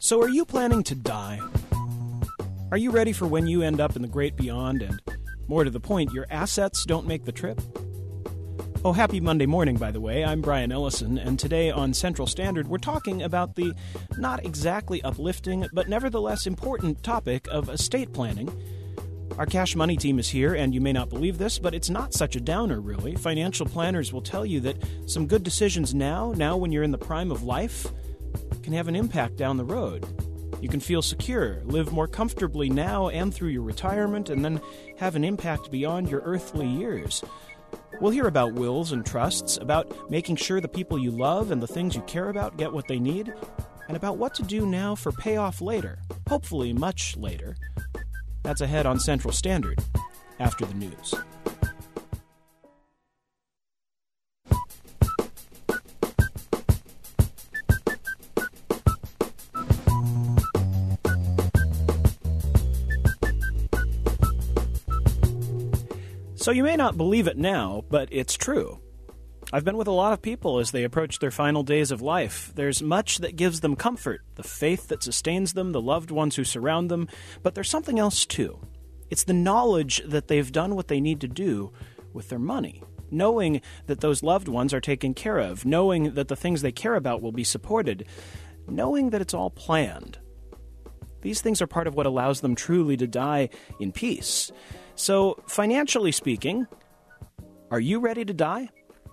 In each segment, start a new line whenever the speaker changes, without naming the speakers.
So are you planning to die? Are you ready for when you end up in the great beyond and, more to the point, your assets don't make the trip? Oh, happy Monday morning, by the way. I'm Brian Ellison, and today on Central Standard, we're talking about the not exactly uplifting, but nevertheless important topic of estate planning. Our Cash Money team is here, and you may not believe this, but it's not such a downer, really. Financial planners will tell you that some good decisions now when you're in the prime of life, can have an impact down the road. You can feel secure, live more comfortably now and through your retirement, and then have an impact beyond your earthly years. We'll hear about wills and trusts, about making sure the people you love and the things you care about get what they need, and about what to do now for payoff later, hopefully much later. That's ahead on Central Standard, after the news. So you may not believe it now, but it's true. I've been with a lot of people as they approach their final days of life. There's much that gives them comfort, the faith that sustains them, the loved ones who surround them, but there's something else too. It's the knowledge that they've done what they need to do with their money, knowing that those loved ones are taken care of, knowing that the things they care about will be supported, knowing that it's all planned. These things are part of what allows them truly to die in peace. So, financially speaking, are you ready to die?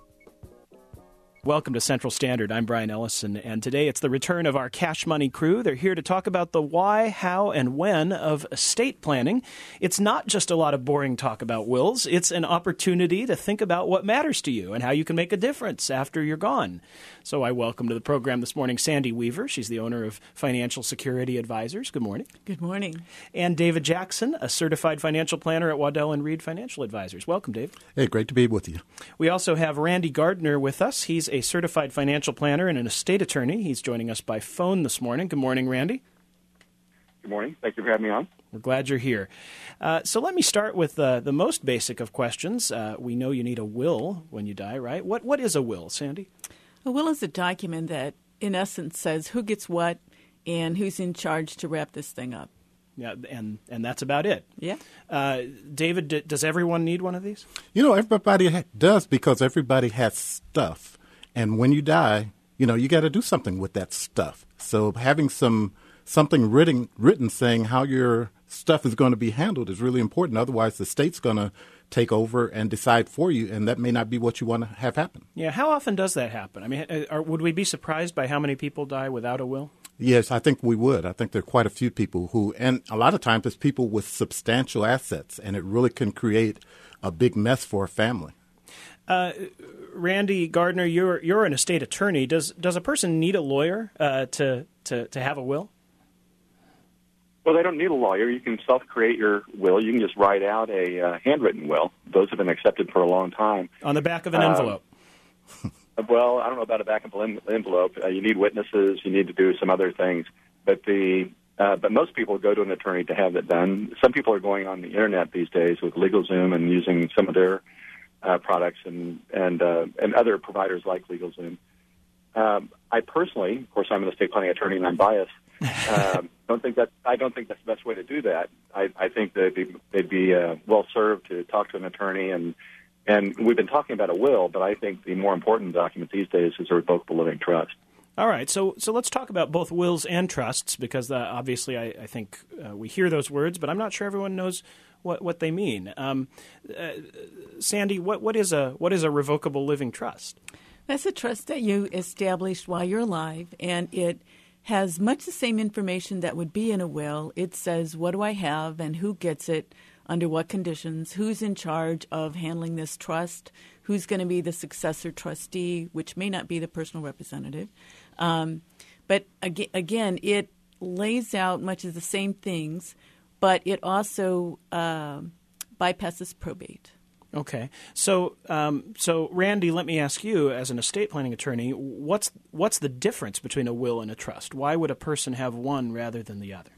Welcome to Central Standard. I'm Brian Ellison, and today it's the return of our Cash Money crew. They're here to talk about the why, how, and when of estate planning. It's not just a lot of boring talk about wills. It's an opportunity to think about what matters to you and how you can make a difference after you're gone. So I welcome to the program this morning Sandy Weaver. She's the owner of Financial Security Advisors. Good morning.
Good morning.
And David Jackson, a certified financial planner at Waddell & Reed Financial Advisors. Welcome, Dave.
Hey, great to be with you.
We also have Randy Gardner with us. He's a certified financial planner and an estate attorney. He's joining us by phone this morning. Good morning, Randy.
Good morning. Thank you for having me on.
We're glad you're here. So let me start with the most basic of questions. We know you need a will when you die, right? What is a will, Sandy?
A will is a document that, in essence, says who gets what and who's in charge to wrap this thing up.
Yeah, and that's about it.
Yeah.
David, does everyone need one of these?
You know, everybody does because everybody has stuff. And when you die, you know, you got to do something with that stuff. So having something written saying how your stuff is going to be handled is really important. Otherwise, the state's going to take over and decide for you, and that may not be what you want to have happen.
Yeah, how often does that happen? I mean, would we be surprised by how many people die without a will?
Yes, I think we would. I think there are quite a few people who, and a lot of times it's people with substantial assets, and it really can create a big mess for a family.
Randy Gardner, you're an estate attorney. Does a person need a lawyer to have a will?
Well, they don't need a lawyer. You can self-create your will. You can just write out a handwritten will. Those have been accepted for a long time.
On the back of an envelope.
Well, I don't know about a back of an envelope. You need witnesses. You need to do some other things. But most people go to an attorney to have it done. Some people are going on the Internet these days with LegalZoom and using some of their products and other providers like LegalZoom. I personally, of course, I'm an estate planning attorney and I'm biased. I don't think that's the best way to do that. I think that they'd be well served to talk to an attorney, and we've been talking about a will, but I think the more important document these days is a revocable living trust.
All right, so let's talk about both wills and trusts because obviously I think we hear those words, but I'm not sure everyone knows what they mean. Sandy, what is a revocable living trust?
That's a trust that you established while you're alive, and it has much the same information that would be in a will. It says, what do I have and who gets it, under what conditions, who's in charge of handling this trust, who's going to be the successor trustee, which may not be the personal representative. But again, it lays out much of the same things, but it also bypasses probate.
Okay. So Randy, let me ask you, as an estate planning attorney, what's the difference between a will and a trust? Why would a person have one rather than the other?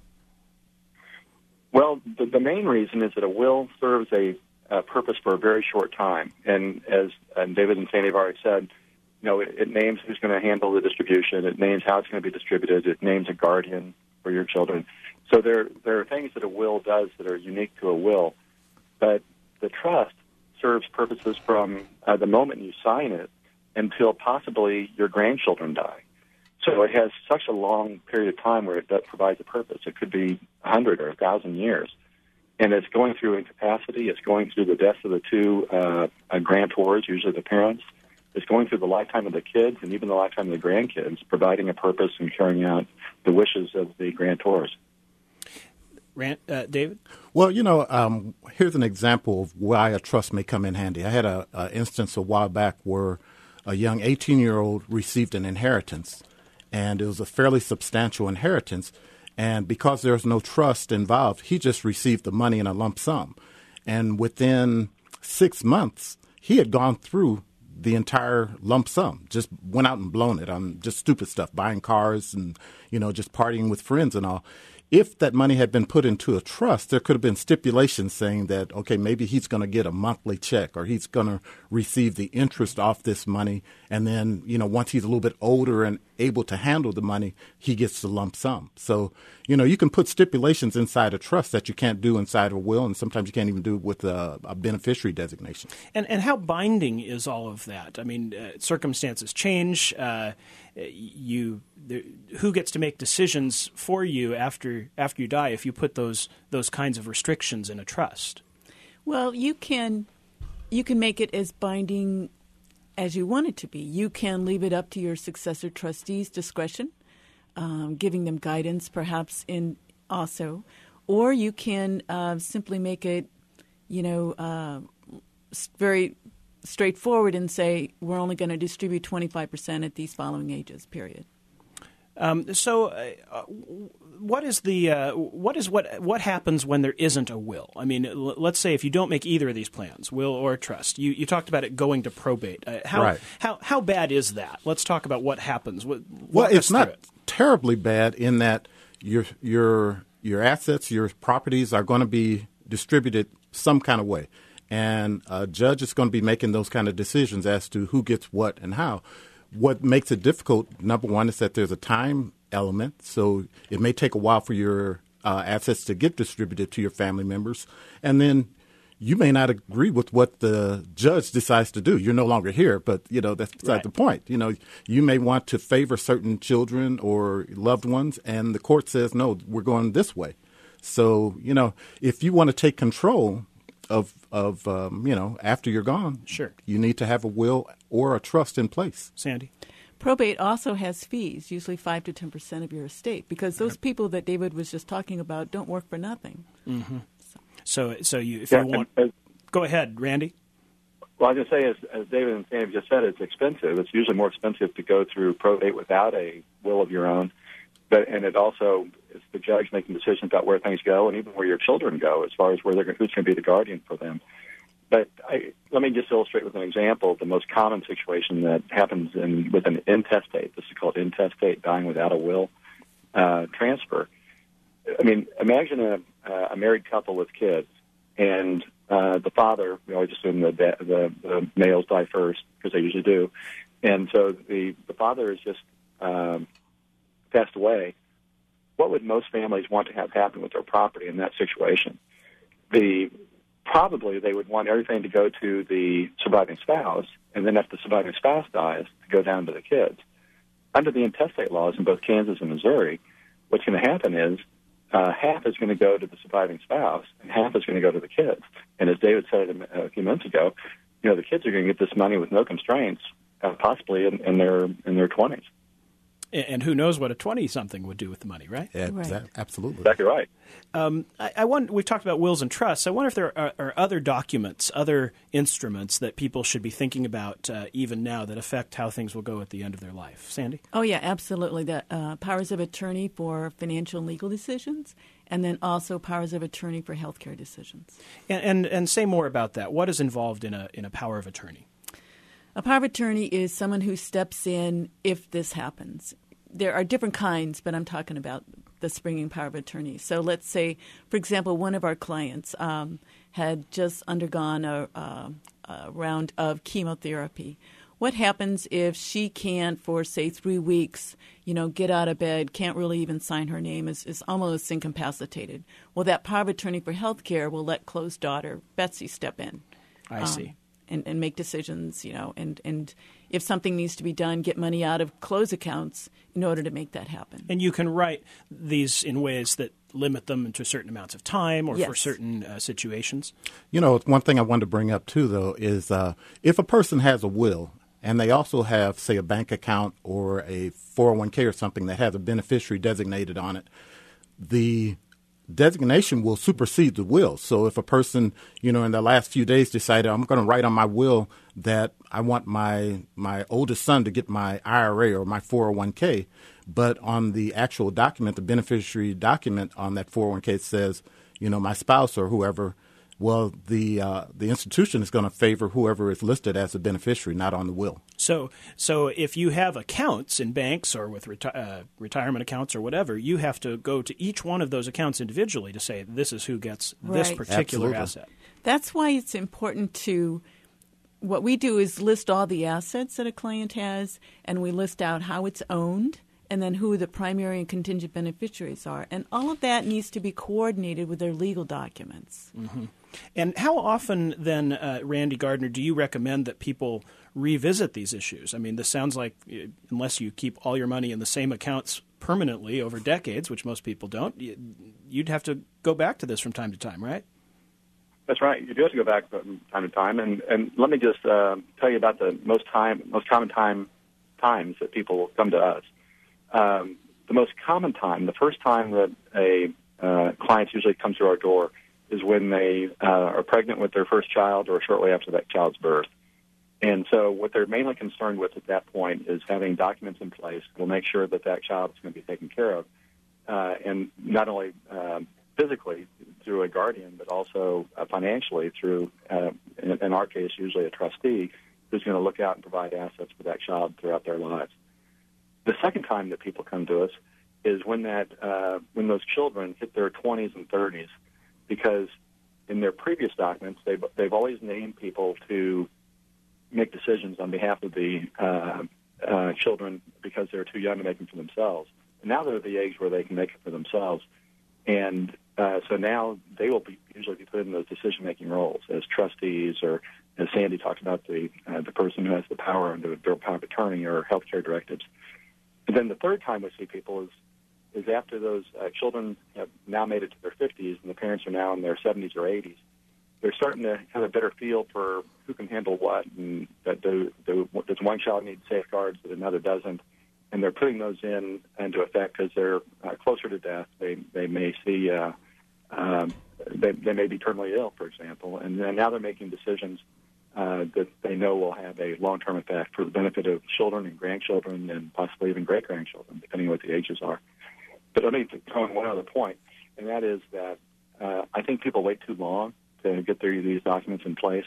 Well, the main reason is that a will serves a purpose for a very short time. And as David and Sandy have already said, it names who's going to handle the distribution. It names how it's going to be distributed. It names a guardian for your children. So there are things that a will does that are unique to a will. But the trust serves purposes from the moment you sign it until possibly your grandchildren die. So it has such a long period of time where that provides a purpose. It could be 100 or 1,000 years. And it's going through incapacity. It's going through the deaths of the two grantors, usually the parents. It's going through the lifetime of the kids and even the lifetime of the grandkids, providing a purpose and carrying out the wishes of the grantors.
David?
Well, here's an example of why a trust may come in handy. I had an instance a while back where a young 18-year-old received an inheritance, and it was a fairly substantial inheritance. And because there's no trust involved, he just received the money in a lump sum. And within 6 months, he had gone through the entire lump sum, just went out and blown it on just stupid stuff, buying cars and, just partying with friends and all. If that money had been put into a trust, there could have been stipulations saying that, okay, maybe he's going to get a monthly check or he's going to receive the interest off this money. And then, once he's a little bit older and able to handle the money, he gets the lump sum. So, you can put stipulations inside a trust that you can't do inside a will, and sometimes you can't even do it with a beneficiary designation.
And how binding is all of that? I mean, circumstances change. Who gets to make decisions for you after you die if you put those kinds of restrictions in a trust?
Well, you can make it as binding as you want it to be. You can leave it up to your successor trustees' discretion, giving them guidance perhaps in also, or you can simply make it, very straightforward and say we're only going to distribute 25% at these following ages, period.
What happens when there isn't a will? I mean, let's say if you don't make either of these plans, will or trust, you talked about it going to probate. How bad is that? Let's talk about what happens.
Well, it's not terribly bad in that your assets, your properties are going to be distributed some kind of way. And a judge is going to be making those kind of decisions as to who gets what and how. What makes it difficult, number one, is that there's a time element. So it may take a while for your assets to get distributed to your family members. And then you may not agree with what the judge decides to do. You're no longer here, but, that's beside the point. You may want to favor certain children or loved ones, and the court says, no, we're going this way. So, if you want to take control of after you're gone,
sure,
you need to have a will or a trust in place.
Sandy?
Probate also has fees, usually 5 to 10% of your estate, because those people that David was just talking about don't work for nothing.
Mm-hmm. So you want, go ahead, Randy.
Well, I was going to say, as David and Sandy just said, it's expensive. It's usually more expensive to go through probate without a will of your own. And it also is the judge making decisions about where things go and even where your children go as far as who's going to be the guardian for them. But let me just illustrate with an example the most common situation that happens with an intestate. This is called intestate, dying without a will transfer. I mean, imagine a married couple with kids, and the father, we always assume the males die first because they usually do, and so the father is just passed away. What would most families want to have happen with their property in that situation? Probably they would want everything to go to the surviving spouse, and then if the surviving spouse dies, to go down to the kids. Under the intestate laws in both Kansas and Missouri, what's going to happen is half is going to go to the surviving spouse, and half is going to go to the kids. And as David said a few minutes ago, the kids are going to get this money with no constraints, possibly in their 20s.
And who knows what a 20-something would do with the money, right?
Yeah,
right.
Absolutely.
Exactly right.
I wonder, we've talked about wills and trusts. I wonder if there are other documents, other instruments that people should be thinking about even now that affect how things will go at the end of their life. Sandy?
Oh, yeah, absolutely. The powers of attorney for financial and legal decisions, and then also powers of attorney for healthcare decisions.
And say more about that. What is involved in a power of attorney?
A power of attorney is someone who steps in if this happens. There are different kinds, but I'm talking about the springing power of attorney. So let's say, for example, one of our clients had just undergone a round of chemotherapy. what happens if she can't, for, say, 3 weeks, get out of bed, can't really even sign her name, is almost incapacitated? Well, that power of attorney for health care will let Chloe's daughter, Betsy, step in.
I see.
And make decisions, and if something needs to be done, get money out of Chloe's accounts in order to make that happen.
And you can write these in ways that limit them to certain amounts of time or for certain situations.
One thing I wanted to bring up, too, though, is if a person has a will and they also have, say, a bank account or a 401k or something that has a beneficiary designated on it, the designation will supersede the will. So if a person, in the last few days decided, I'm going to write on my will that I want my oldest son to get my IRA or my 401k, but on the actual document, the beneficiary document on that 401k says, my spouse or whoever, well, the institution is going to favor whoever is listed as a beneficiary, not on the will.
So if you have accounts in banks or with retirement accounts or whatever, you have to go to each one of those accounts individually to say this is who gets this particular asset.
That's why it's important to – what we do is list all the assets that a client has, and we list out how it's owned and then who the primary and contingent beneficiaries are. And all of that needs to be coordinated with their legal documents.
Mm-hmm. And how often then, Randy Gardner, do you recommend that people revisit these issues? I mean, this sounds like unless you keep all your money in the same accounts permanently over decades, which most people don't, you'd have to go back to this from time to time, right?
That's right. You do have to go back from time to time. And let me just tell you about the most common times that people come to us. The most common time, the first time that a client usually comes through our door is when they are pregnant with their first child or shortly after that child's birth. And so what they're mainly concerned with at that point is having documents in place that will make sure that that child is going to be taken care of, and not only physically through a guardian, but also financially through, in our case, usually a trustee who's going to look out and provide assets for that child throughout their lives. The second time that people come to us is when those children hit their 20s and 30s, because in their previous documents they've always named people to make decisions on behalf of the children because they're too young to make them for themselves. And now they're at the age where they can make it for themselves, and so now they will usually be put in those decision-making roles as trustees, or as Sandy talked about, the person who has the power under the power of attorney or healthcare directives. And then the third time we see people is after those children have now made it to their 50s and the parents are now in their 70s or 80s. They're starting to have a better feel for who can handle what, and that does one child need safeguards that another doesn't, and they're putting those into effect because they're closer to death. They may see they may be terminally ill, for example, and then now they're making decisions that they know will have a long-term effect for the benefit of children and grandchildren and possibly even great-grandchildren, depending on what the ages are. But let me throw in one other point, and that is that I think people wait too long to get these documents in place.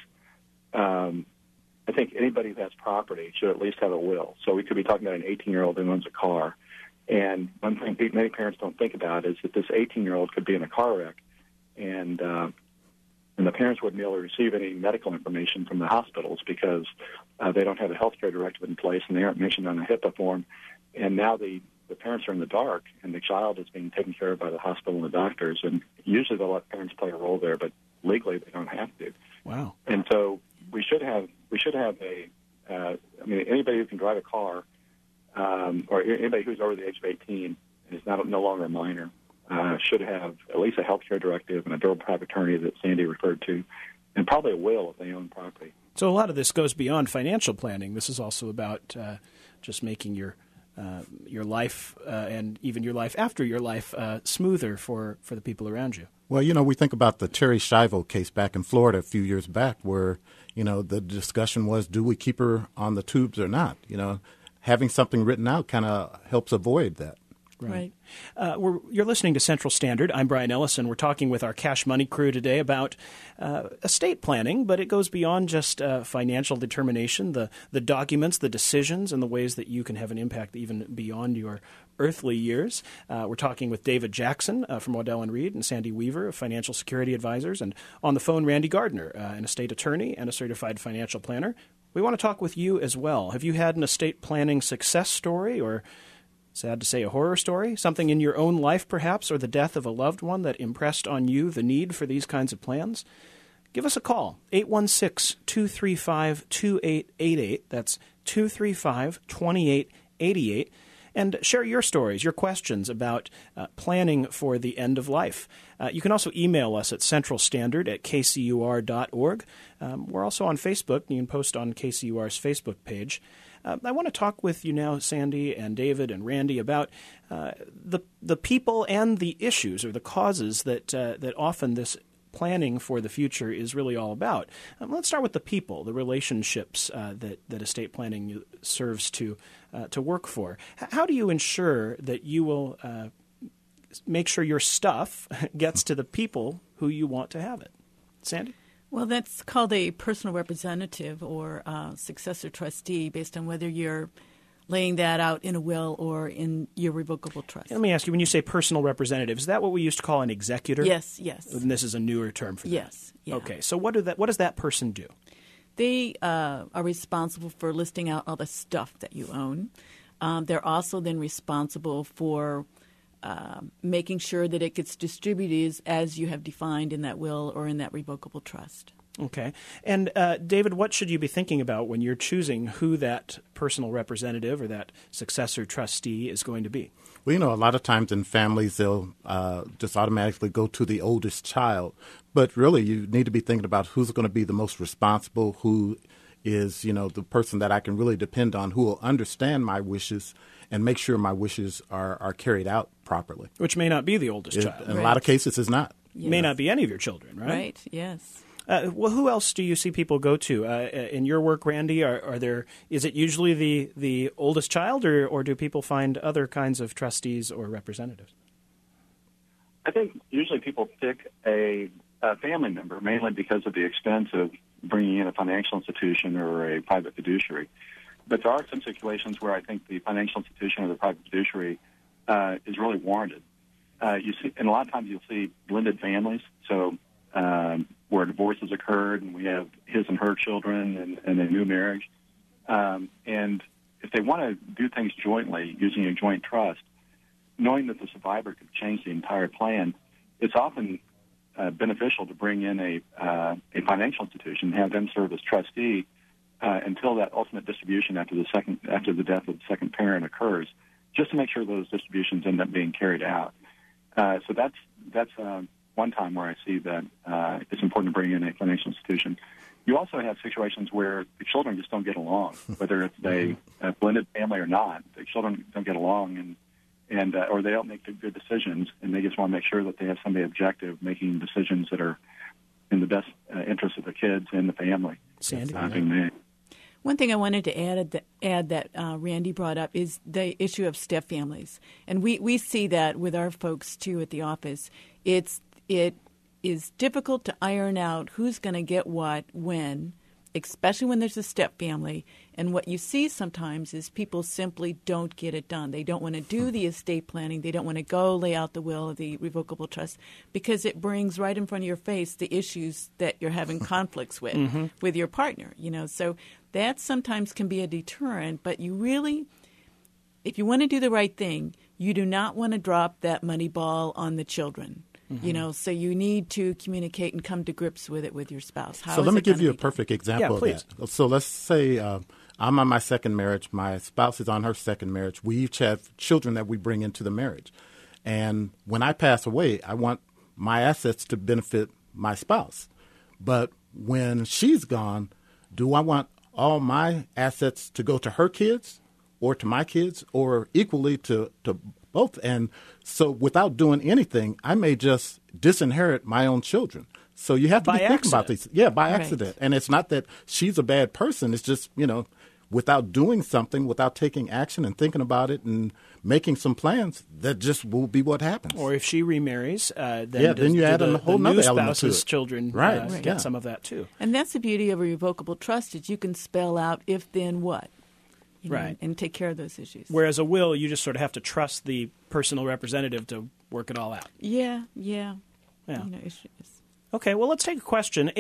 I think anybody who has property should at least have a will. So we could be talking about an 18-year-old who owns a car. And one thing many parents don't think about is that this 18-year-old could be in a car wreck, and the parents wouldn't be able to receive any medical information from the hospitals because they don't have a health care directive in place and they aren't mentioned on the HIPAA form. And now the parents are in the dark, and the child is being taken care of by the hospital and the doctors. And usually they'll let parents play a role there, but legally they don't have to.
Wow.
And so we should have anybody who can drive a car, or anybody who's over the age of 18 and is no longer a minor, should have at least a health care directive and a durable power of attorney that Sandy referred to, and probably a will if they own property.
So a lot of this goes beyond financial planning. This is also about just making your life and even your life after your life smoother for the people around you.
Well, we think about the Terry Schiavo case back in Florida a few years back where, the discussion was, do we keep her on the tubes or not? Having something written out kind of helps avoid that.
Right.
You're listening to Central Standard. I'm Brian Ellison. We're talking with our Cash Money crew today about estate planning, but it goes beyond just financial determination, the documents, the decisions, and the ways that you can have an impact even beyond your earthly years. We're talking with David Jackson from Waddell & Reed and Sandy Weaver of Financial Security Advisors, and on the phone, Randy Gardner, an estate attorney and a certified financial planner. We want to talk with you as well. Have you had an estate planning success story, or sad to say, a horror story? Something in your own life, perhaps, or the death of a loved one that impressed on you the need for these kinds of plans? Give us a call, 816-235-2888. That's 235-2888. And share your stories, your questions about planning for the end of life. You can also email us at centralstandard@kcur.org. We're also on Facebook. You can post on KCUR's Facebook page. I want to talk with you now, Sandy and David and Randy, about the people and the issues or the causes that often this planning for the future is really all about. Let's start with the people, the relationships that estate planning serves to work for. How do you ensure that you will make sure your stuff gets to the people who you want to have it? Sandy?
Well, that's called a personal representative or successor trustee based on whether you're laying that out in a will or in your revocable trust.
Let me ask you, when you say personal representative, is that what we used to call an executor?
Yes.
And this is a newer term for that?
Yes. Yeah.
Okay, so what does that person do?
They are responsible for listing out all the stuff that you own. They're also then responsible for making sure that it gets distributed as you have defined in that will or in that revocable trust.
Okay. And David, what should you be thinking about when you're choosing who that personal representative or that successor trustee is going to be?
Well, a lot of times in families, they'll just automatically go to the oldest child. But really, you need to be thinking about who's going to be the most responsible, who is, the person that I can really depend on, who will understand my wishes and make sure my wishes are carried out properly.
Which may not be the oldest child.
In a lot of cases, it's not.
Yes.
May not be any of your children, right?
Right, yes.
Well, who else do you see people go to in your work, Randy? Is it usually the oldest child, or do people find other kinds of trustees or representatives?
I think usually people pick a family member, mainly because of the expense of bringing in a financial institution or a private fiduciary. But there are some situations where I think the financial institution or the private fiduciary is really warranted. You see, and a lot of times you'll see blended families, so where divorces occurred and we have his and her children and a new marriage. And if they want to do things jointly using a joint trust, knowing that the survivor could change the entire plan, it's often beneficial to bring in a financial institution, have them serve as trustee until that ultimate distribution after the death of the second parent occurs, just to make sure those distributions end up being carried out. So that's one time where I see that it's important to bring in a financial institution. You also have situations where the children just don't get along, whether it's a blended family or not. The children don't get along, and or they don't make good decisions, and they just want to make sure that they have somebody objective making decisions that are in the best interest of the kids and the family.
Sandy?
One thing I wanted to add that Randy brought up is the issue of step families. And we see that with our folks, too, at the office. It is difficult to iron out who's going to get what when, especially when there's a step family. And what you see sometimes is people simply don't get it done. They don't want to do the estate planning. They don't want to go lay out the will or the revocable trust because it brings right in front of your face the issues that you're having conflicts with your partner. So that sometimes can be a deterrent. But you really, if you want to do the right thing, you do not want to drop that money ball on the children. So you need to communicate and come to grips with it with your spouse.
So let me give you a perfect example of that. So let's say I'm on my second marriage. My spouse is on her second marriage. We each have children that we bring into the marriage. And when I pass away, I want my assets to benefit my spouse. But when she's gone, do I want all my assets to go to her kids or to my kids or equally to both? And so without doing anything, I may just disinherit my own children. So you have to be thinking about these. Yeah, by accident. And it's not that she's a bad person. It's just, without doing something, without taking action and thinking about it and making some plans, that just will be what happens.
Or if she remarries, then
you add a whole
new
nother element to
spouse's
it.
children
Right.
get some of that too.
And that's the beauty of a revocable trust is you can spell out if, then, what.
Right.
And take care of those issues.
Whereas a will, you just sort of have to trust the personal representative to work it all out.
Yeah.
Yeah.
It's
Okay, well, let's take a question.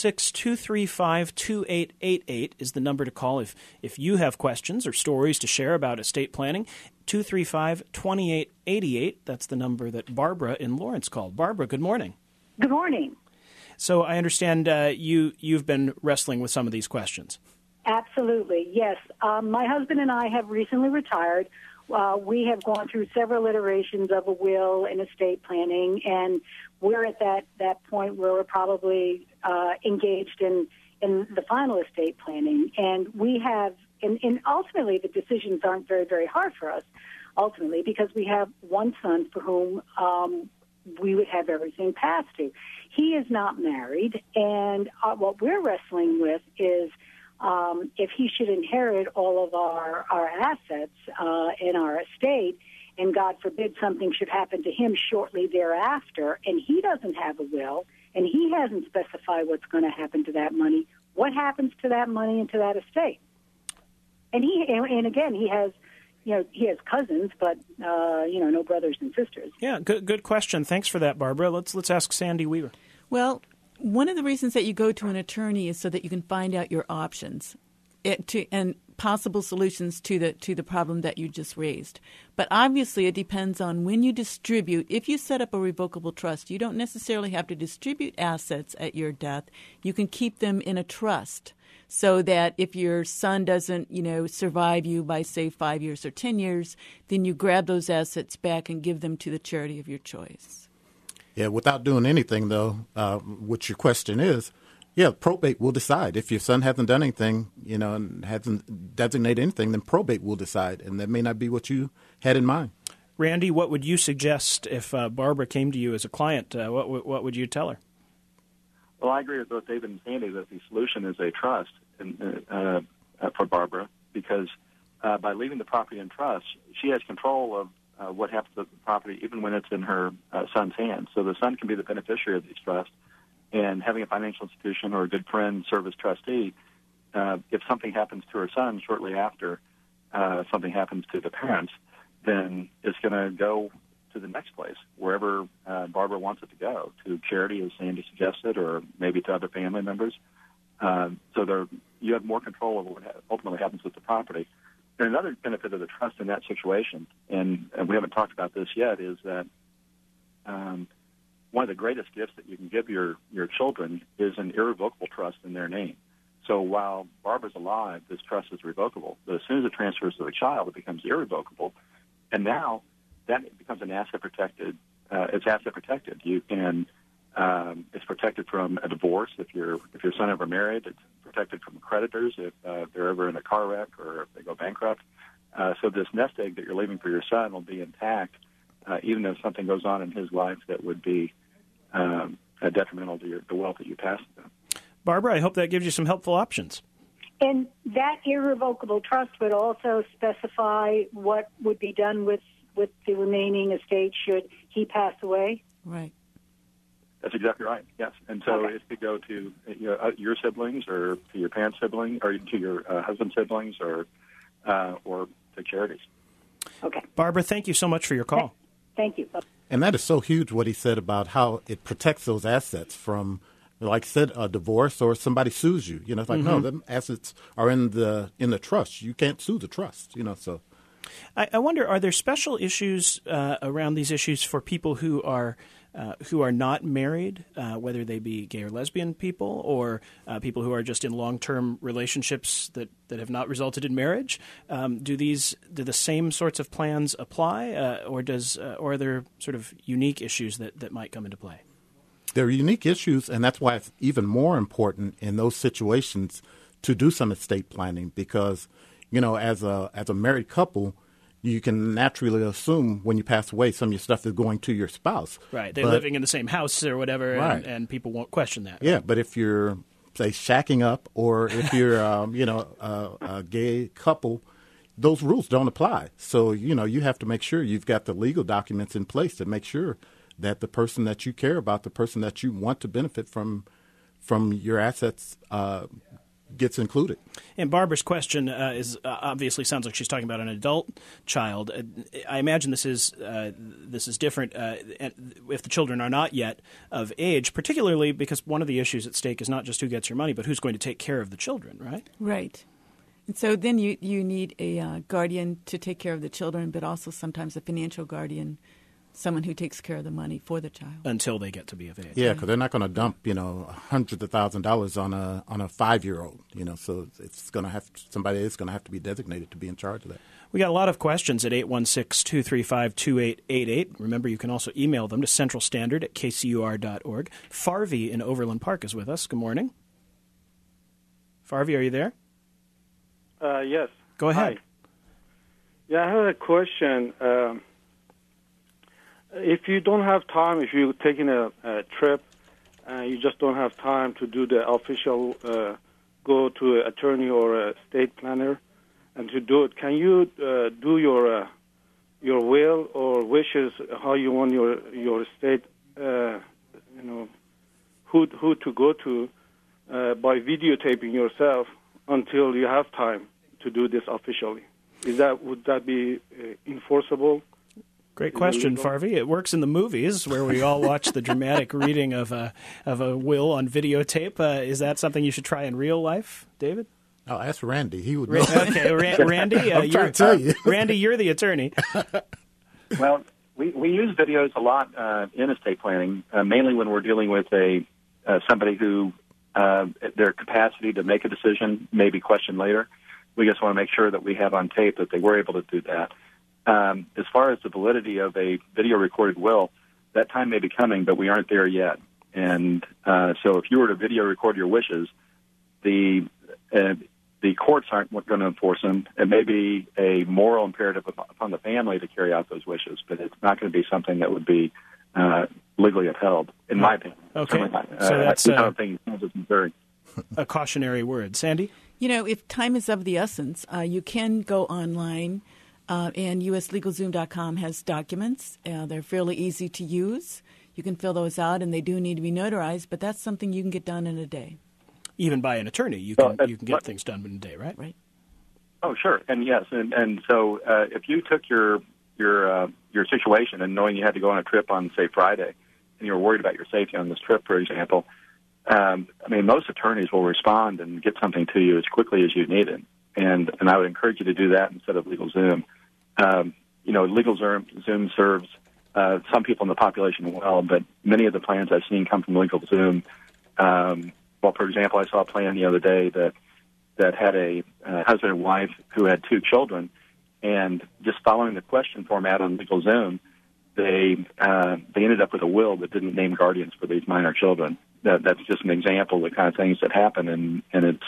816-235-2888 is the number to call if you have questions or stories to share about estate planning. 235-2888, that's the number that Barbara in Lawrence called. Barbara, good morning.
Good morning.
So I understand you've been wrestling with some of these questions.
Absolutely, yes. My husband and I have recently retired. We have gone through several iterations of a will and estate planning, and we're at that point where we're probably engaged in the final estate planning. And we have, and ultimately the decisions aren't very, very hard for us, ultimately, because we have one son for whom we would have everything passed to. He is not married, and what we're wrestling with is if he should inherit all of our assets in our estate, and God forbid something should happen to him shortly thereafter, and he doesn't have a will, and he hasn't specified what's going to happen to that money, what happens to that money and to that estate? And again, he has cousins, but no brothers and sisters.
Yeah, good question. Thanks for that, Barbara. Let's ask Sandy Weaver.
Well, one of the reasons that you go to an attorney is so that you can find out your options and possible solutions to the problem that you just raised. But obviously it depends on when you distribute. If you set up a revocable trust, you don't necessarily have to distribute assets at your death. You can keep them in a trust so that if your son doesn't, survive you by, say, 5 years or 10 years, then you grab those assets back and give them to the charity of your choice.
Yeah, without doing anything, though, which your question is, probate will decide. If your son hasn't done anything, and hasn't designated anything, then probate will decide, and that may not be what you had in mind.
Randy, what would you suggest if Barbara came to you as a client? What would you tell her?
Well, I agree with both David and Sandy that the solution is a trust for Barbara, because by leaving the property in trust, she has control of what happens to the property even when it's in her son's hands. So the son can be the beneficiary of these trusts, and having a financial institution or a good friend serve as trustee, if something happens to her son shortly after something happens to the parents, then it's going to go to the next place, wherever Barbara wants it to go, to charity, as Sandy suggested, or maybe to other family members. So you have more control over what ultimately happens with the property. And another benefit of the trust in that situation, and we haven't talked about this yet, is that one of the greatest gifts that you can give your children is an irrevocable trust in their name. So while Barbara's alive, this trust is revocable. But as soon as it transfers to the child, it becomes irrevocable. And now that becomes an asset protected. It's asset protected. You can. It's protected from a divorce if your son ever married. It's protected from creditors if they're ever in a car wreck or if they go bankrupt. So this nest egg that you're leaving for your son will be intact, even if something goes on in his life that would be detrimental to the wealth that you pass to them.
Barbara, I hope that gives you some helpful options.
And that irrevocable trust would also specify what would be done with the remaining estate should he pass away?
Right.
That's exactly right, yes. And so it could go to your siblings or to your parents' siblings or to your husband's siblings or to charities.
Okay.
Barbara, thank you so much for your call.
Thank you.
And that is so huge what he said about how it protects those assets from, like I said, a divorce or somebody sues you. It's like, no, the assets are in the trust. You can't sue the trust, so.
I wonder, are there special issues around these issues for people who are not married, whether they be gay or lesbian people, or people who are just in long-term relationships that have not resulted in marriage? Do the same sorts of plans apply, or are there sort of unique issues that might come into play?
There are unique issues, and that's why it's even more important in those situations to do some estate planning, because as a married couple, you can naturally assume when you pass away, some of your stuff is going to your spouse.
Right. They're living in the same house or whatever,
right.
and people won't question that.
Yeah, but if you're say, shacking up, or if you're, a gay couple, those rules don't apply. So, you have to make sure you've got the legal documents in place to make sure that the person that you care about, the person that you want to benefit from your assets, gets included.
And Barbara's question is obviously sounds like she's talking about an adult child. I imagine this is different if the children are not yet of age, particularly because one of the issues at stake is not just who gets your money, but who's going to take care of the children, right?
Right. And so then you need a guardian to take care of the children, but also sometimes a financial guardian, someone who takes care of the money for the child
until they get to be of age.
Yeah, because they're not going to dump hundreds of $1,000s on a 5-year-old. So it's going to have somebody is going to have to be designated to be in charge of that.
We got a lot of questions at 816-235-2888. Remember, you can also email them to centralstandard@kcur.org. Farvey in Overland Park is with us. Good morning. Farvey, are you there?
Yes.
Go ahead.
Hi. Yeah, I have a question. If you don't have time, if you're taking a trip, you just don't have time to do the official, go to an attorney or a state planner, and to do it, can you do your will or wishes, how you want your state, who to go to, by videotaping yourself until you have time to do this officially? Would that be enforceable?
Great question, Farvey. It works in the movies where we all watch the dramatic reading of a will on videotape. Is that something you should try in real life, David?
Oh, ask Randy. He would know.
Okay, Randy.
I'm trying to tell you.
Randy, you're the attorney.
Well, we use videos a lot in estate planning, mainly when we're dealing with somebody who their capacity to make a decision may be questioned later. We just want to make sure that we have on tape that they were able to do that. As far as the validity of a video-recorded will, that time may be coming, but we aren't there yet. And so if you were to video record your wishes, the courts aren't going to enforce them. It may be a moral imperative upon the family to carry out those wishes, but it's not going to be something that would be legally upheld, in my opinion.
Okay.
So that's I don't think it's very
a cautionary word. Sandy?
If time is of the essence, you can go online. And uslegalzoom.com has documents. They're fairly easy to use. You can fill those out, and they do need to be notarized, but that's something you can get done in a day.
Even by an attorney, you can get things done in a day, right?
Right.
Oh, sure. And yes, and so if you took your situation and knowing you had to go on a trip on, say, Friday, and you were worried about your safety on this trip, for example, most attorneys will respond and get something to you as quickly as you need it. And I would encourage you to do that instead of LegalZoom. LegalZoom serves some people in the population well, but many of the plans I've seen come from LegalZoom. For example, I saw a plan the other day that had a husband and wife who had 2 children, and just following the question format on LegalZoom, they ended up with a will that didn't name guardians for these minor children. That's just an example of the kind of things that happen, and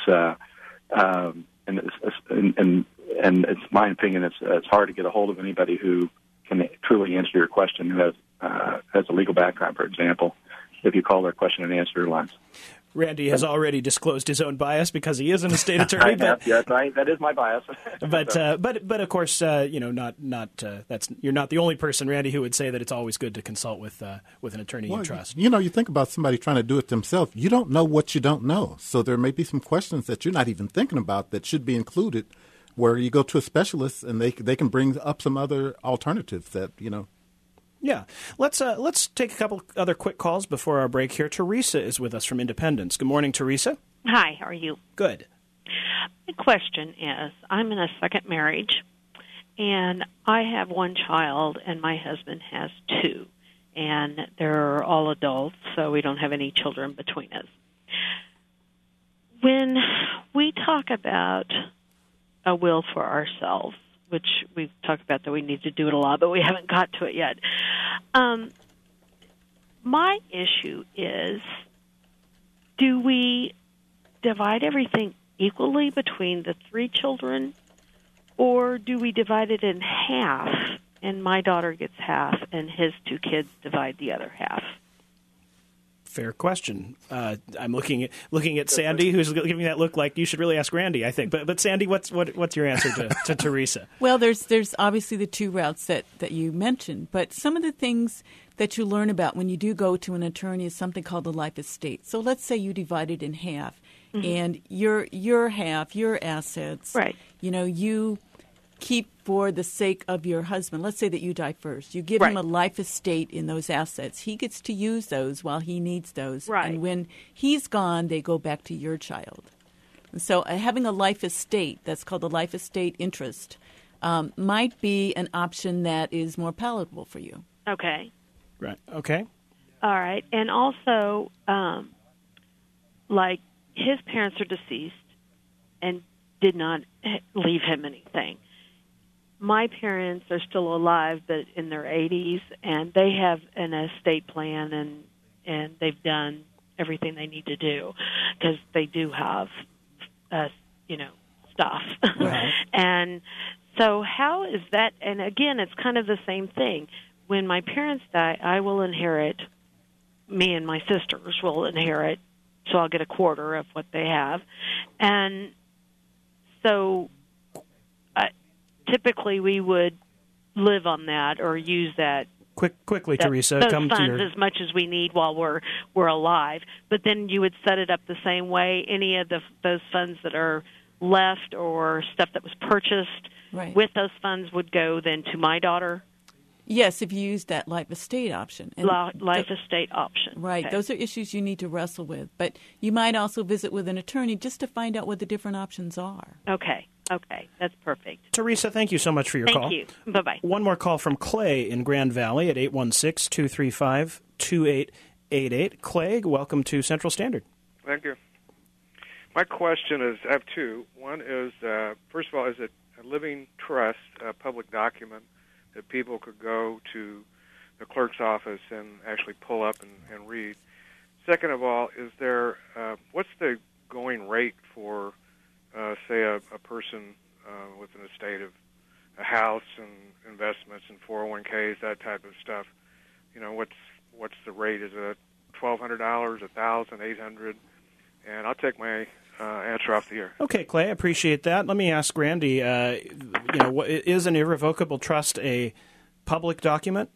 it's my opinion. It's hard to get a hold of anybody who can truly answer your question, who has a legal background, for example, if you call their question and answer lines.
Randy has already disclosed his own bias because he is an estate attorney.
Yes, that is my bias.
but of course, you're not the only person, Randy, who would say that it's always good to consult with an attorney you trust.
You think about somebody trying to do it themselves. You don't know what you don't know, so there may be some questions that you're not even thinking about that should be included. Where you go to a specialist and they can bring up some other alternatives that.
Yeah. Let's take a couple other quick calls before our break here. Teresa is with us from Independence. Good morning, Teresa.
Hi, how are you?
Good.
My question is, I'm in a second marriage, and I have 1 child, and my husband has 2. And they're all adults, so we don't have any children between us. When we talk about a will for ourselves, which we've talked about that we need to do it a lot, but we haven't got to it yet. My issue is, do we divide everything equally between the 3 children, or do we divide it in half, and my daughter gets half, and his 2 kids divide the other half?
fair question. I'm looking at Sandy, who's giving that look like you should really ask Randy, I think. But Sandy, what's your answer to Teresa?
Well, there's obviously the two routes that you mentioned, but some of the things that you learn about when you do go to an attorney is something called the life estate. So let's say you divide it in half, and your half, your assets,
Right.
You keep for the sake of your husband. Let's say that you die first. You give him a life estate in those assets. He gets to use those while he needs those.
Right.
And when he's gone, they go back to your child. And so having a life estate, that's called the life estate interest, might be an option that is more palatable for you.
Okay.
Right. Okay.
All right. And also, like his parents are deceased and did not leave him anything. My parents are still alive, but in their 80s, and they have an estate plan, and they've done everything they need to do because they do have, stuff.
Right.
And so how is that? And again, it's kind of the same thing. When my parents die, I will inherit, me and my sisters will inherit, so I'll get a quarter of what they have. And so typically we would live on that or use that.
Quickly, Teresa,
those
come to
funds
your...
as much as we need while we're alive. But then you would set it up the same way. Any of those funds that are left or stuff that was purchased with those funds would go then to my daughter.
Yes, if you use that life estate option. And
life estate option.
Right.
Okay.
Those are issues you need to wrestle with. But you might also visit with an attorney just to find out what the different options are.
Okay. That's perfect.
Teresa, thank you so much for your call.
Thank you. Bye-bye.
One more call from Clay in Grand Valley at 816-235-2888. Clay, welcome to Central Standard.
Thank you. My question is, I have two. One is, first of all, is it a living trust, a public document that people could go to the clerk's office and actually pull up and read? Second of all, is there what's the going rate for, say, a person with an estate of a house and investments and 401ks, that type of stuff? What's the rate? Is it $1,200, $1,000, $800? And I'll take my answer off the air.
Okay, Clay, I appreciate that. Let me ask Randy, is an irrevocable trust a public document?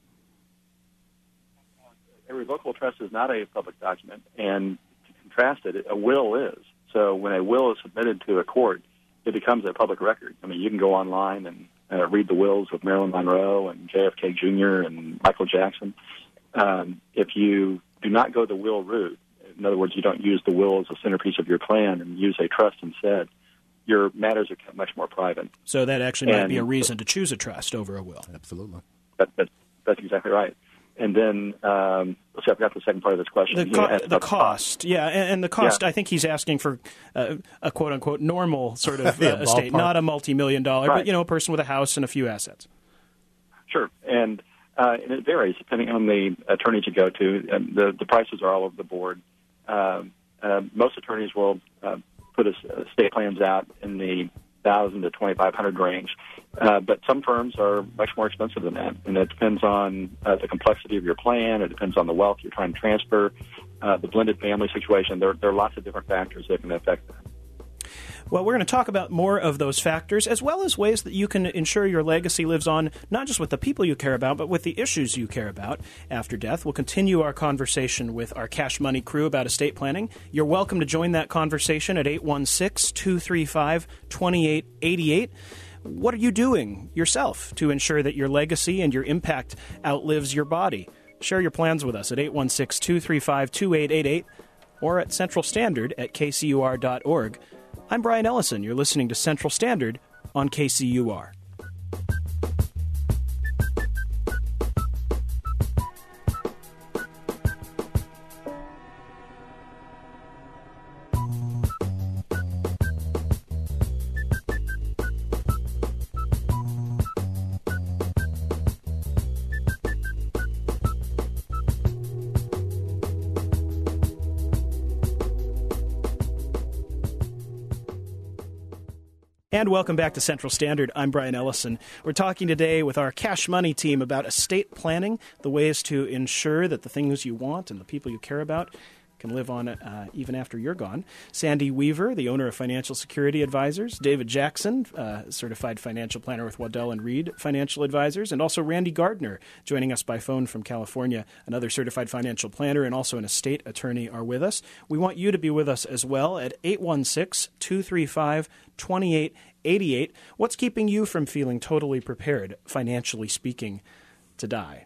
A revocable trust is not a public document, and to contrast it, a will is. So when a will is submitted to a court, it becomes a public record. I mean, you can go online and read the wills of Marilyn Monroe and JFK Jr. and Michael Jackson. If you do not go the will route, in other words, you don't use the will as a centerpiece of your plan and use a trust instead, your matters are kept much more private.
So that actually might be a reason to choose a trust over a will.
Absolutely.
That's exactly right. And then, let's see, I forgot the second part of this question.
The cost. Yeah, and the cost, yeah. I think he's asking for a quote-unquote normal sort of estate, not a multi-million-dollar, but, a person with a house and a few assets.
Sure, and it varies depending on the attorney you go to. The prices are all over the board. Most attorneys will put estate plans out in the $1,000 to $2,500 range, but some firms are much more expensive than that, and it depends on the complexity of your plan. It depends on the wealth you're trying to transfer, the blended family situation. There are lots of different factors that can affect that.
Well, we're going to talk about more of those factors, as well as ways that you can ensure your legacy lives on, not just with the people you care about, but with the issues you care about after death. We'll continue our conversation with our Cash Money crew about estate planning. You're welcome to join that conversation at 816-235-2888. What are you doing yourself to ensure that your legacy and your impact outlives your body? Share your plans with us at 816-235-2888 or at Central Standard at kcur.org. I'm Brian Ellison. You're listening to Central Standard on KCUR. And welcome back to Central Standard. I'm Brian Ellison. We're talking today with our Cash Money team about estate planning, the ways to ensure that the things you want and the people you care about can live on even after you're gone. Sandy Weaver, the owner of Financial Security Advisors. David Jackson, certified financial planner with Waddell & Reed Financial Advisors. And also Randy Gardner, joining us by phone from California, another certified financial planner and also an estate attorney, are with us. We want you to be with us as well at 816-235-2888. What's keeping you from feeling totally prepared, financially speaking, to die?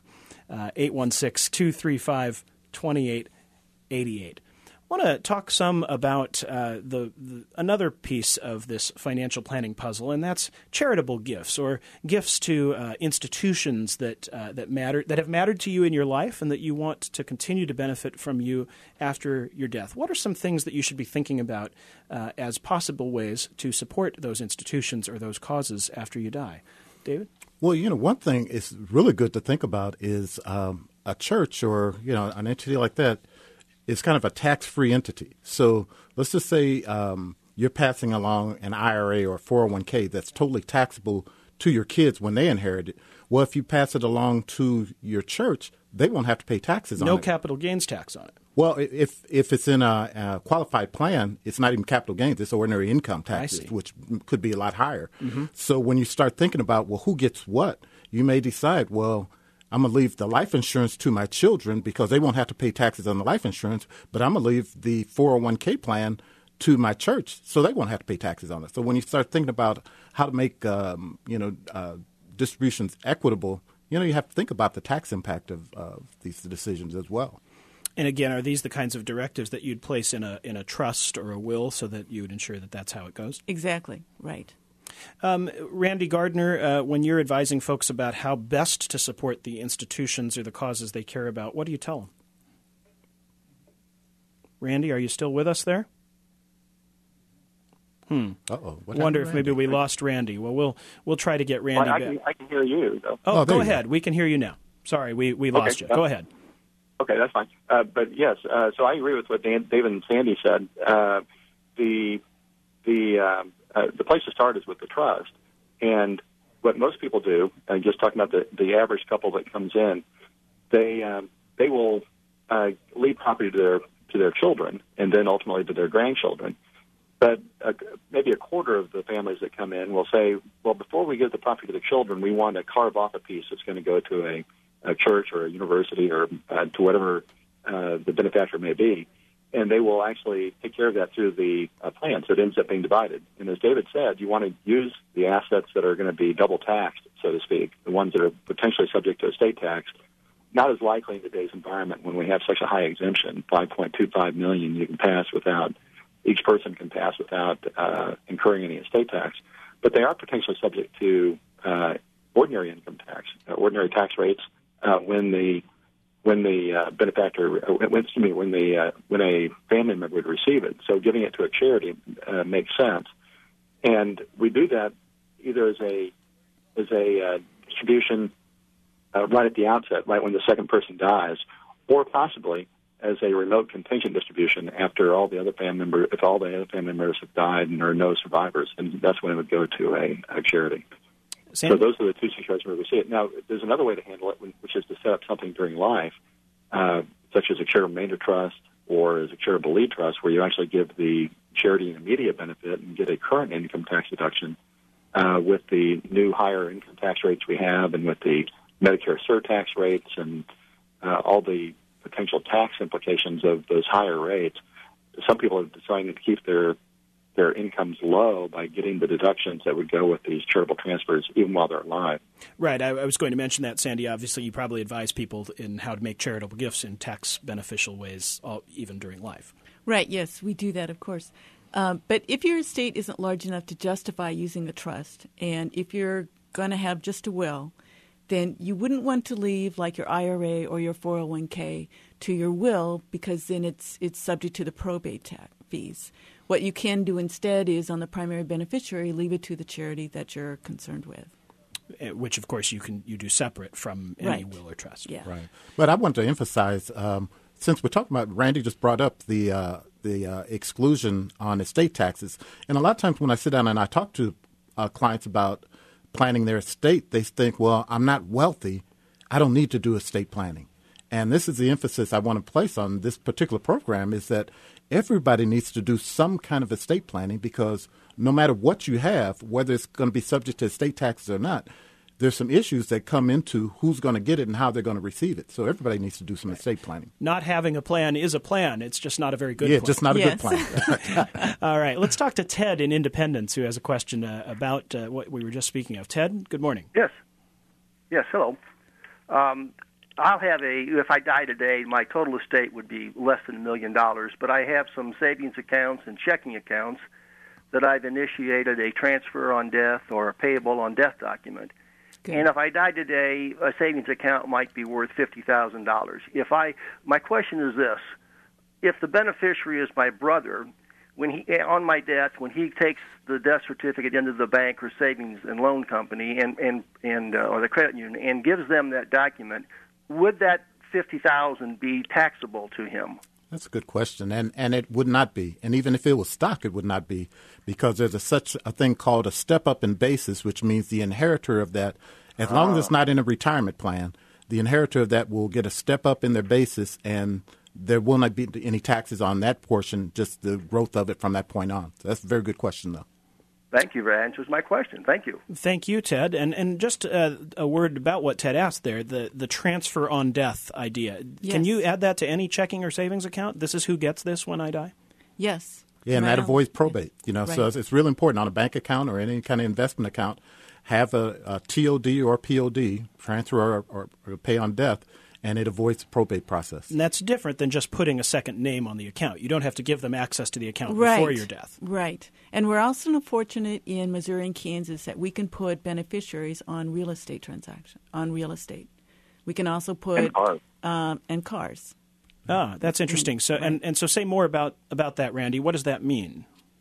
816-235-2888. I want to talk some about another piece of this financial planning puzzle, and that's charitable gifts or gifts to institutions that have mattered to you in your life and that you want to continue to benefit from you after your death. What are some things that you should be thinking about as possible ways to support those institutions or those causes after you die? David?
Well, one thing is really good to think about is a church or, an entity like that is kind of a tax-free entity. So let's just say you're passing along an IRA or 401k that's totally taxable to your kids when they inherit it. Well, if you pass it along to your church, they won't have to pay taxes on it.
No capital gains tax on it.
Well, if it's in a qualified plan, it's not even capital gains. It's ordinary income taxes, which could be a lot higher. Mm-hmm. So when you start thinking about, well, who gets what, you may decide, well, I'm going to leave the life insurance to my children because they won't have to pay taxes on the life insurance, but I'm going to leave the 401k plan to my church so they won't have to pay taxes on it. So when you start thinking about how to make distributions equitable, you have to think about the tax impact of these decisions as well.
And again, are these the kinds of directives that you'd place in a trust or a will so that you would ensure that that's how it goes?
Exactly, right.
Randy Gardner, when you're advising folks about how best to support the institutions or the causes they care about, what do you tell them? Randy, are you still with us there?
Uh-oh.
Wonder if maybe we lost Randy. Well, we'll try to get Randy back.
I can hear you, though.
Oh, go ahead. We can hear you now. Sorry, we lost you. Go ahead.
Okay, that's fine. But yes, so I agree with what David and Sandy said. The place to start is with the trust. And what most people do, and just talking about the average couple that comes in, they will leave property to their children and then ultimately to their grandchildren. But maybe a quarter of the families that come in will say, well, before we give the property to the children, we want to carve off a piece that's going to go to a church or a university or to whatever the benefactor may be. And they will actually take care of that through the plan, so it ends up being divided. And as David said, you want to use the assets that are going to be double taxed, so to speak, the ones that are potentially subject to estate tax. Not as likely in today's environment when we have such a high exemption, $5.25 million each person can pass without incurring any estate tax. But they are potentially subject to ordinary income tax, ordinary tax rates when a family member would receive it. So giving it to a charity makes sense, and we do that either as a distribution right at the outset, right when the second person dies, or possibly as a remote contingent distribution after all the other family members, if all the other family members have died and there are no survivors, and that's when it would go to a charity.
Sandy?
So those are the two situations where we see it. Now, there's another way to handle it, which is to set up something during life, such as a charitable remainder trust or as a charitable lead trust, where you actually give the charity an immediate benefit and get a current income tax deduction with the new higher income tax rates we have and with the Medicare surtax rates and all the potential tax implications of those higher rates. Some people are deciding to keep their incomes low by getting the deductions that would go with these charitable transfers even while they're alive.
Right. I was going to mention that, Sandy. Obviously, you probably advise people in how to make charitable gifts in tax beneficial ways, even during life.
Right. Yes, we do that, of course. But if your estate isn't large enough to justify using a trust, and if you're going to have just a will, then you wouldn't want to leave like your IRA or your 401k to your will, because then it's subject to the probate tax fees. What you can do instead is, on the primary beneficiary, leave it to the charity that you're concerned with.
Which, of course, you do separate from any will or trust.
Yeah.
Right. But I want to emphasize, since we're talking about, Randy just brought up the exclusion on estate taxes, and a lot of times when I sit down and I talk to clients about planning their estate, they think, well, I'm not wealthy. I don't need to do estate planning. And this is the emphasis I want to place on this particular program is that everybody needs to do some kind of estate planning because no matter what you have, whether it's going to be subject to estate taxes or not, there's some issues that come into who's going to get it and how they're going to receive it. So everybody needs to do some estate planning.
Not having a plan is a plan. It's just not a very good plan.
Yeah, just not a good plan.
All right. Let's talk to Ted in Independence, who has a question about what we were just speaking of. Ted, good morning.
Yes, hello. I'll have if I die today, my total estate would be less than $1 million, but I have some savings accounts and checking accounts that I've initiated a transfer on death or a payable on death document. Good. And if I die today, a savings account might be worth $50,000. My question is this: if the beneficiary is my brother, on my death, when he takes the death certificate into the bank or savings and loan company and or the credit union and gives them that document, would that $50,000 be taxable to him?
That's a good question, and it would not be. And even if it was stock, it would not be, because there's such a thing called a step-up in basis, which means the inheritor of that, as long as it's not in a retirement plan, the inheritor of that will get a step-up in their basis, and there will not be any taxes on that portion, just the growth of it from that point on. So that's a very good question, though.
Thank you. That answers my question. Thank you.
Thank you, Ted. And just a word about what Ted asked there, the transfer on death idea. Yes. Can you add that to any checking or savings account? This is who gets this when I die?
Yes.
Yeah, and that avoids probate. So it's really important on a bank account or any kind of investment account, have a TOD or POD, transfer or pay on death, and it avoids the probate process.
And that's different than just putting a second name on the account. You don't have to give them access to the account
right.
before your death.
Right. And we're also fortunate in Missouri and Kansas that we can put beneficiaries on real estate transactions, on real estate. We can also put... And cars.
Ah, that's interesting. So and so say more about that, Randy. What does that mean?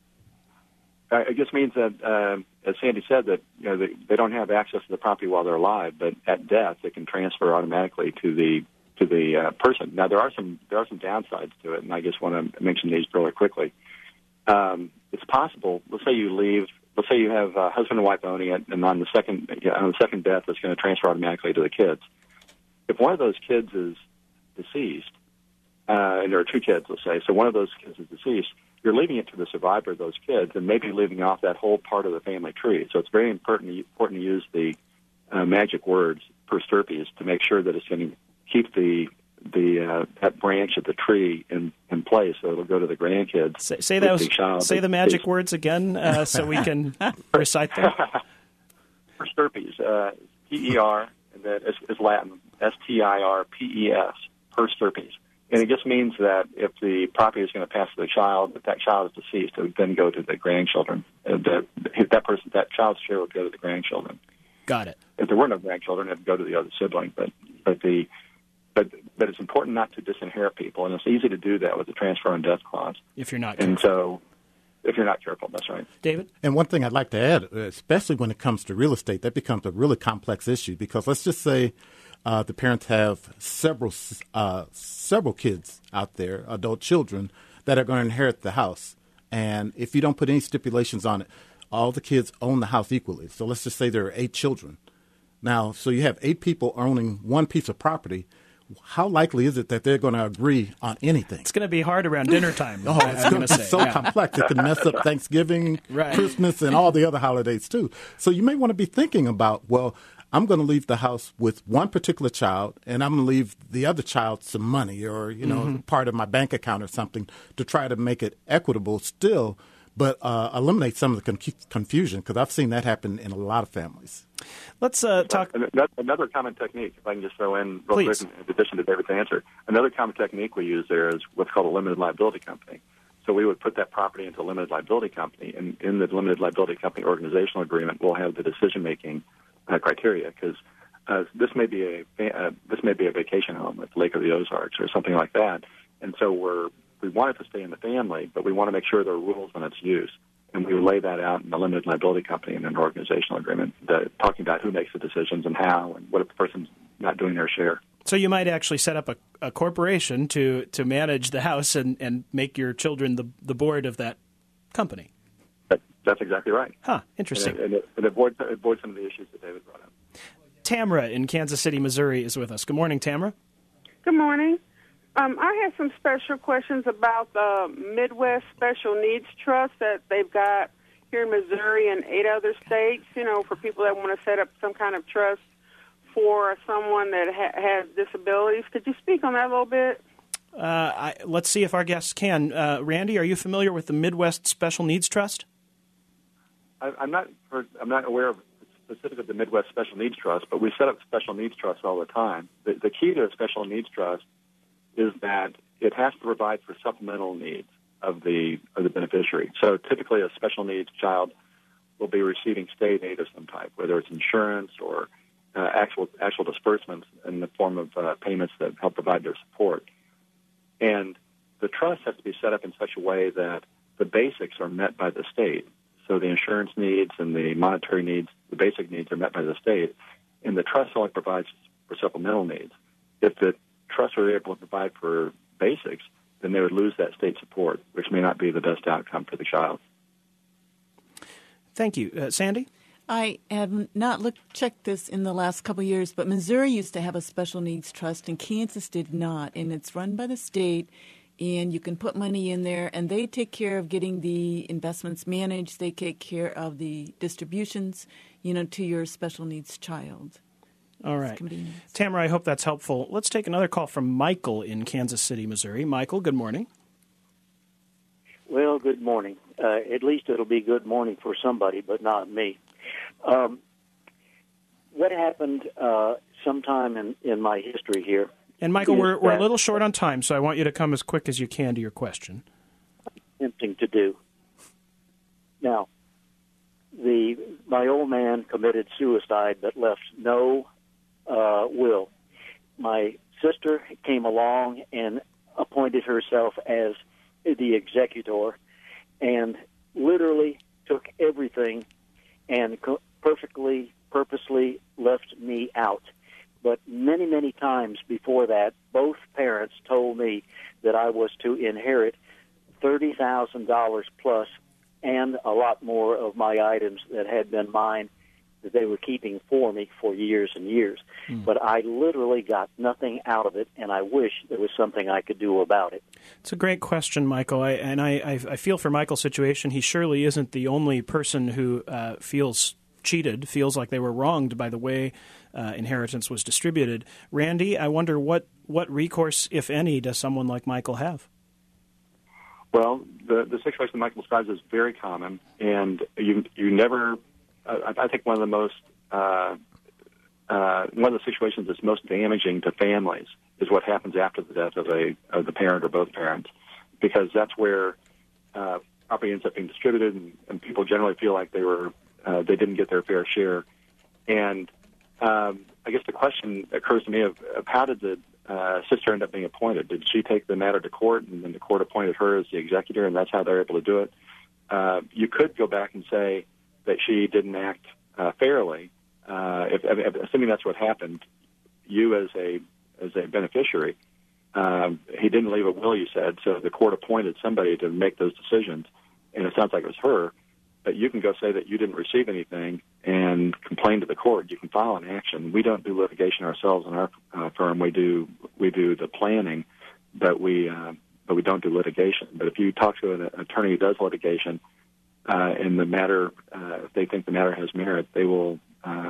It just means that, as Sandy said, that they don't have access to the property while they're alive, but at death they can transfer automatically to the person. Now there are some downsides to it, and I just want to mention these really quickly. It's possible. Let's say you have a husband and wife owning it, and on the second death, it's going to transfer automatically to the kids. If one of those kids is deceased, and there are two kids, let's say, so one of those kids is deceased, you're leaving it to the survivor of those kids and maybe leaving off that whole part of the family tree. So it's very important to use the magic words per stirpes to make sure that it's going to keep that branch of the tree in place, so it'll go to the grandkids.
Say the magic words again, so we can recite them.
Per stirpes, PER, and that is Latin, STIRPES, per stirpes. And it just means that if the property is going to pass to the child, if that child is deceased, it would then go to the grandchildren. That child's share would go to the grandchildren.
Got it.
If there were no grandchildren, it would go to the other sibling. But it's important not to disinherit people, and it's easy to do that with the transfer on death clause.
If you're not careful.
And so, if you're not careful, that's right.
David?
And one thing I'd like to add, especially when it comes to real estate, that becomes a really complex issue, because let's just say the parents have several kids out there, adult children, that are going to inherit the house. And if you don't put any stipulations on it, all the kids own the house equally. So let's just say there are 8 children. Now, so you have 8 people owning one piece of property. How likely is it that they're going to agree on anything?
It's going to be hard around dinner time.
It's going to be so complex. It can mess up Thanksgiving, right, Christmas, and all the other holidays, too. So you may want to be thinking about, well, I'm going to leave the house with one particular child, and I'm going to leave the other child some money or, part of my bank account or something to try to make it equitable still, but eliminate some of the confusion, because I've seen that happen in a lot of families.
Let's talk.
Another common technique, if I can just throw in real quick, in addition to David's answer, another common technique we use there is what's called a limited liability company. So we would put that property into a limited liability company, and in the limited liability company organizational agreement, we'll have the decision-making criteria, because this may be a vacation home at the Lake of the Ozarks or something like that, and so we want it to stay in the family, but we want to make sure there are rules on its use, and we lay that out in a limited liability company in an organizational agreement, talking about who makes the decisions and how, and what if the person's not doing their share.
So you might actually set up a corporation to manage the house and make your children the board of that company.
That's exactly right.
Huh, interesting.
And it avoids some of the issues that David brought up.
Tamara in Kansas City, Missouri is with us. Good morning, Tamara.
Good morning. I had some special questions about the Midwest Special Needs Trust that they've got here in Missouri and 8 other states, for people that want to set up some kind of trust for someone that has disabilities. Could you speak on that a little bit?
Let's see if our guests can. Randy, are you familiar with the Midwest Special Needs Trust?
I'm not aware of specifically the Midwest Special Needs Trust, but we set up special needs trusts all the time. The key to a special needs trust is that it has to provide for supplemental needs of the beneficiary. So typically a special needs child will be receiving state aid of some type, whether it's insurance or actual disbursements in the form of payments that help provide their support. And the trust has to be set up in such a way that the basics are met by the state. So the insurance needs and the monetary needs, the basic needs are met by the state, and the trust only provides for supplemental needs. If the trust were able to provide for basics, then they would lose that state support, which may not be the best outcome for the child.
Thank you. Sandy?
I have not checked this in the last couple of years, but Missouri used to have a special needs trust and Kansas did not, and it's run by the state. And you can put money in there, and they take care of getting the investments managed. They take care of the distributions, to your special needs child.
All right. Tamara, I hope that's helpful. Let's take another call from Michael in Kansas City, Missouri. Michael, good morning.
Well, good morning. At least it'll be good morning for somebody, but not me. What happened sometime in my history here?
And, Michael, we're a little short on time, so I want you to come as quick as you can to your question.
Attempting to do. Now, my old man committed suicide but left no will. My sister came along and appointed herself as the executor and literally took everything and purposely left me out. But many, many times before that, both parents told me that I was to inherit $30,000 plus and a lot more of my items that had been mine that they were keeping for me for years and years. But I literally got nothing out of it, and I wish there was something I could do about it.
It's a great question, Michael. I feel for Michael's situation. He surely isn't the only person who feels cheated, feels like they were wronged by the way inheritance was distributed. Randy, I wonder what recourse, if any, does someone like Michael have?
Well, the situation Michael describes is very common, and you never. I think one of the most one of the situations that's most damaging to families is what happens after the death of the parent or both parents, because that's where property ends up being distributed, and people generally feel like they didn't get their fair share. And I guess the question occurs to me of how did the sister end up being appointed? Did she take the matter to court, and then the court appointed her as the executor, and that's how they're able to do it? You could go back and say that she didn't act fairly. Assuming that's what happened, you as a beneficiary, he didn't leave a will, you said, so the court appointed somebody to make those decisions, and it sounds like it was her. But you can go say that you didn't receive anything and complain to the court. You can file an action. We don't do litigation ourselves in our firm. We do the planning, but we don't do litigation. But if you talk to an attorney who does litigation, and the matter, if they think the matter has merit, they will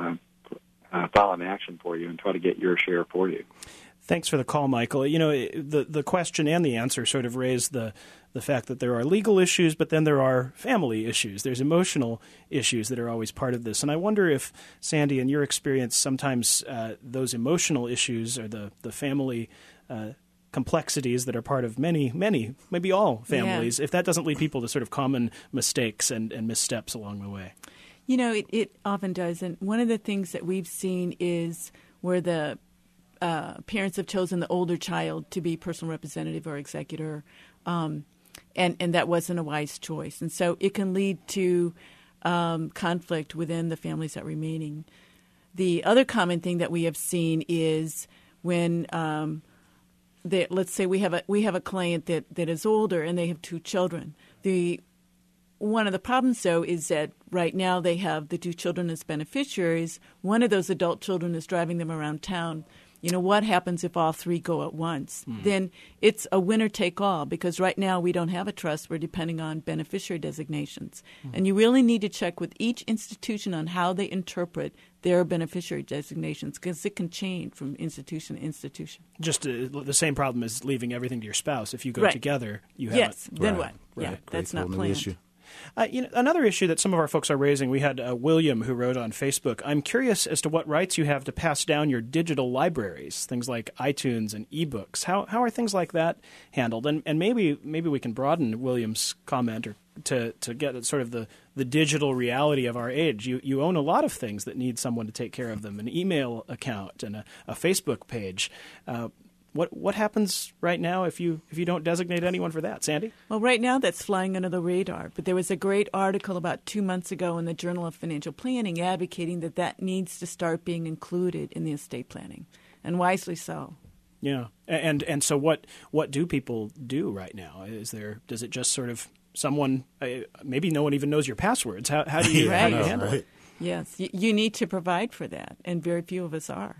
file an action for you and try to get your share for you.
Thanks for the call, Michael. The question and the answer sort of raise the fact that there are legal issues, but then there are family issues. There's emotional issues that are always part of this. And I wonder if, Sandy, in your experience, sometimes those emotional issues or the family complexities that are part of many, maybe all families, if that doesn't lead people to sort of common mistakes and missteps along the way.
It often does. And one of the things that we've seen is where the parents have chosen the older child to be personal representative or executor, and that wasn't a wise choice. And so it can lead to conflict within the families that are remaining. The other common thing that we have seen is when let's say we have a client that is older and they have 2 children. The One of the problems, though, is that right now they have the 2 children as beneficiaries. One of those adult children is driving them around town. You know, what happens if all 3 go at once? Then it's a winner-take-all, because right now we don't have a trust. We're depending on beneficiary designations. And you really need to check with each institution on how they interpret their beneficiary designations, because it can change from institution to institution.
Just the same problem as leaving everything to your spouse. If you go together, you have
Yes,
it.
then what?
Right.
Yeah, that's not planned.
Issue.
Another issue that some of our folks are raising, we had William who wrote on Facebook, I'm curious as to what rights you have to pass down your digital libraries, things like iTunes and ebooks. How are things like that handled? And maybe we can broaden William's comment or to get at sort of the digital reality of our age. You own a lot of things that need someone to take care of them, an email account and a Facebook page. What happens right now if you don't designate anyone for that, Sandy?
Well, right now that's flying under the radar. But there was a great article about 2 months ago in the Journal of Financial Planning advocating that needs to start being included in the estate planning, and wisely so.
Yeah, and so what do people do right now? Does it just sort of someone maybe no one even knows your passwords? How do you handle it?
Yes, you need to provide for that, and very few of us are.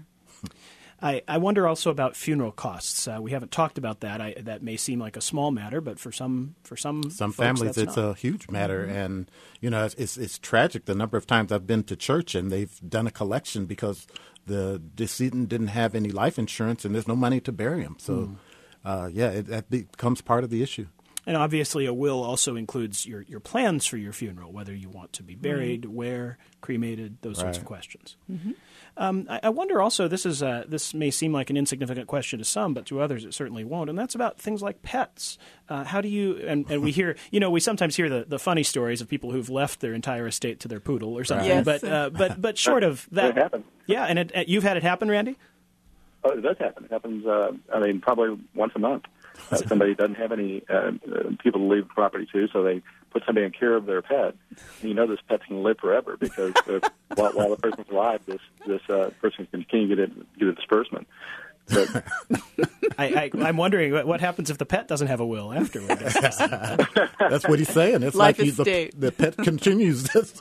I wonder also about funeral costs. We haven't talked about that. That may seem like a small matter, but for some folks,
families, it's a huge matter. And you know, it's tragic the number of times I've been to church and they've done a collection because the decedent didn't have any life insurance and there's no money to bury him. So, that becomes part of the issue.
And obviously, a will also includes your plans for your funeral, whether you want to be buried, where, cremated, those sorts of questions. Mm-hmm. I wonder also, this may seem like an insignificant question to some, but to others it certainly won't, and that's about things like pets. How do you, and we hear, we sometimes hear the funny stories of people who've left their entire estate to their poodle or something,
yes.
but short of that.
It happens.
Yeah, and you've had it happen, Randy?
Oh, it does happen. It happens, probably once a month. Somebody doesn't have any people to leave the property to, so they put somebody in care of their pet. And this pet's going to live forever because while the person's alive, this person can continue to get a disbursement. But
I'm wondering what happens if the pet doesn't have a will afterward.
That's what he's saying. It's
Life
like
estate.
the pet continues this.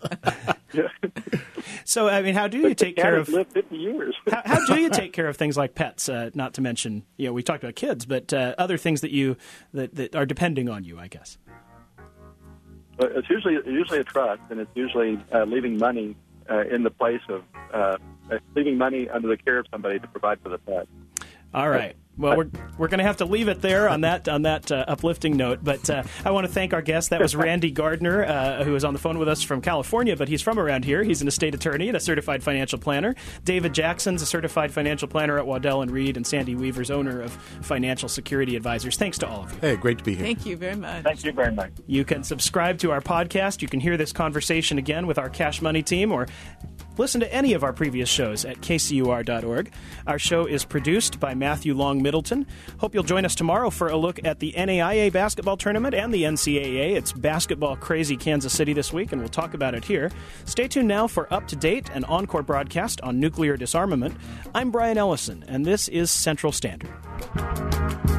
So, how do you take care of?
Lived 50 years.
How do you take care of things like pets? Not to mention, we talked about kids, but other things that are depending on you, I guess.
It's usually a trust, and it's usually leaving money in the place of leaving money under the care of somebody to provide for the pet.
All right. Well, we're going to have to leave it there on that uplifting note. But I want to thank our guest. That was Randy Gardner, who is on the phone with us from California, but he's from around here. He's an estate attorney and a certified financial planner. David Jackson's a certified financial planner at Waddell & Reed, and Sandy Weaver's owner of Financial Security Advisors. Thanks to all of you.
Hey, great to be here.
Thank you very much.
Thank you very much.
You can subscribe to our podcast. You can hear this conversation again with our Cash Money team, or listen to any of our previous shows at kcur.org. Our show is produced by Matthew Long Middleton. Hope you'll join us tomorrow for a look at the NAIA basketball tournament and the NCAA. It's basketball crazy Kansas City this week, and we'll talk about it here. Stay tuned now for up-to-date and encore broadcast on nuclear disarmament. I'm Brian Ellison, and this is Central Standard.